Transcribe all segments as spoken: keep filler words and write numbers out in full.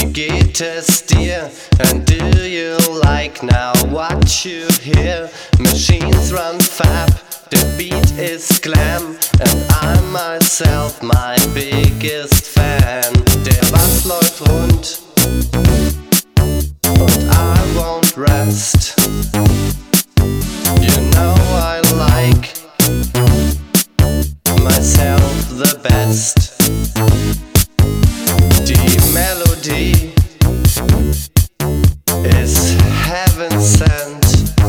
Wie geht es dir? And do you like now what you hear? Machines run fab, the beat is glam, and I'm myself my biggest fan. Der Bass läuft rund und I won't rest. You know I like myself the best. Die Melodie is heaven sent.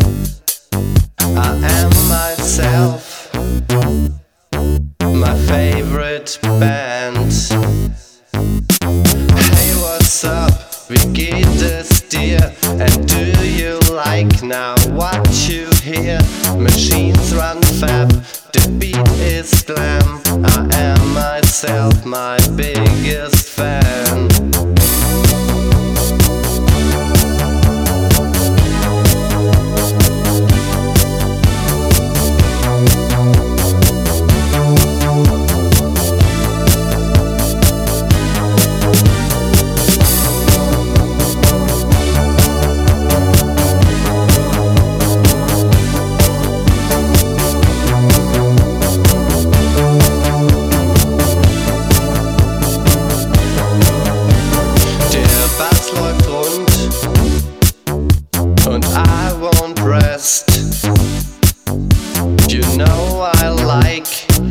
I am myself, my favorite band. Hey, what's up? Wie geht es dir? And do you like now what you hear? Machines run fab, the beat is glam. I am myself, my biggest fan. And I won't rest. You know I like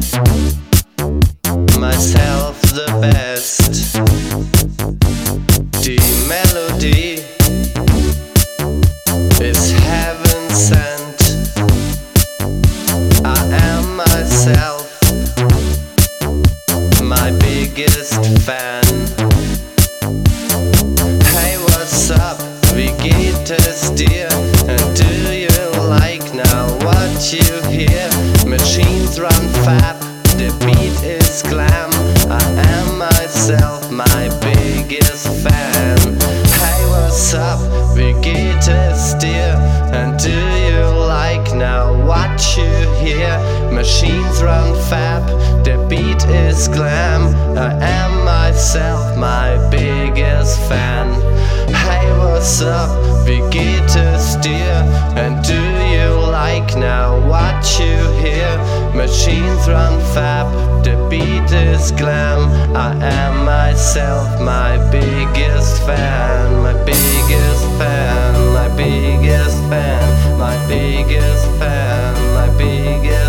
myself the best. The melody is heaven sent. I am myself, my biggest fan. Hey, what's up? Wie geht es dir? And do you like now what you hear? Machines run fab, the beat is glam. I am myself, my biggest fan. Hey, what's up? Wie geht es dir? And do you like now what you hear? Machines run fab, the beat is glam. I am myself, my biggest fan. Hey, what's up? Wie geht es dir? And do you like now what you hear? Machines run fab, the beat is glam. I am myself, my biggest fan, my biggest fan, my biggest fan, my biggest fan, my biggest